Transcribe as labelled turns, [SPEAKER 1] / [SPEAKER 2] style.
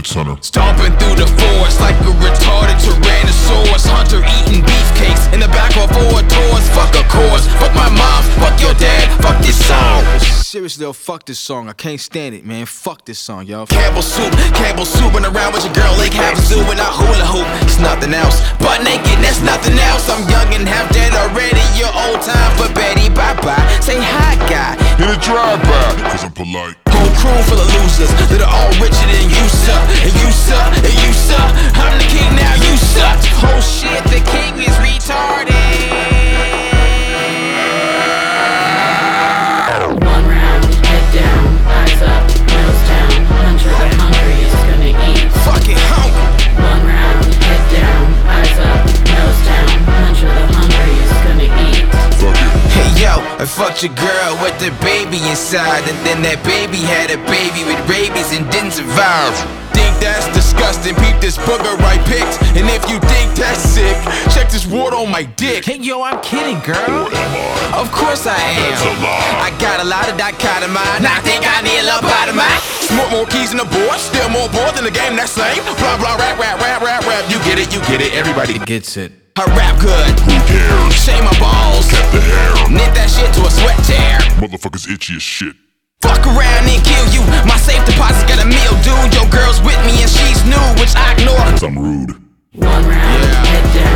[SPEAKER 1] beefcakes, Hunter.
[SPEAKER 2] Stomping through the forest like a retarded Tyrannosaurus. Hunter eating beefcakes in the back of four tours. Fuck a course, fuck my mom, fuck your dad, fuck this song. Seriously though, fuck this song. I can't stand it, man. Fuck this song, y'all. Campbell soup, and around with your girl, Lake Havasu and a hula hoop. It's nothing else, butt naked, that's nothing else. I'm young and half dead already. You're old time for Betty, bye-bye. Say hi, guy.
[SPEAKER 1] In a drive-by, cause I'm polite.
[SPEAKER 2] Whole crew full of losers that are all richer than you, sir. And you, sir, and you, sir. I'm the king now, you suck. Oh shit, the king is retarded.
[SPEAKER 3] One round, head down, eyes up, nose down. Hunter the hungry is gonna eat.
[SPEAKER 2] Fucking hungry.
[SPEAKER 3] One round, head down, eyes up, nose down. Hunter the hungry is gonna eat.
[SPEAKER 1] Fuck it.
[SPEAKER 2] Hey yo, I fucked your girl with the baby inside, and then that baby had a baby with rabies and didn't survive. Think that's disgusting, peep this booger I picked. And if you think that's sick, check this wart on my dick. Hey yo, I'm kidding, girl. Of course I am.
[SPEAKER 1] That's a lie.
[SPEAKER 2] I got a lot of dichotomy. I think I need a little lobotomy. More keys in the board, still more bored than the game that's lame. Blah blah rap rap rap rap rap. You get it, everybody gets it. I rap good.
[SPEAKER 1] Who cares?
[SPEAKER 2] Shave my balls.
[SPEAKER 1] Kept the hair.
[SPEAKER 2] Knit that shit to a sweat tear.
[SPEAKER 1] Motherfuckers itchy as shit.
[SPEAKER 2] Fuck around and kill you. My safe deposit's got a meal, dude. Your girl's with me and she's new, which I ignore.
[SPEAKER 1] Cause I'm rude.
[SPEAKER 3] One round, head down.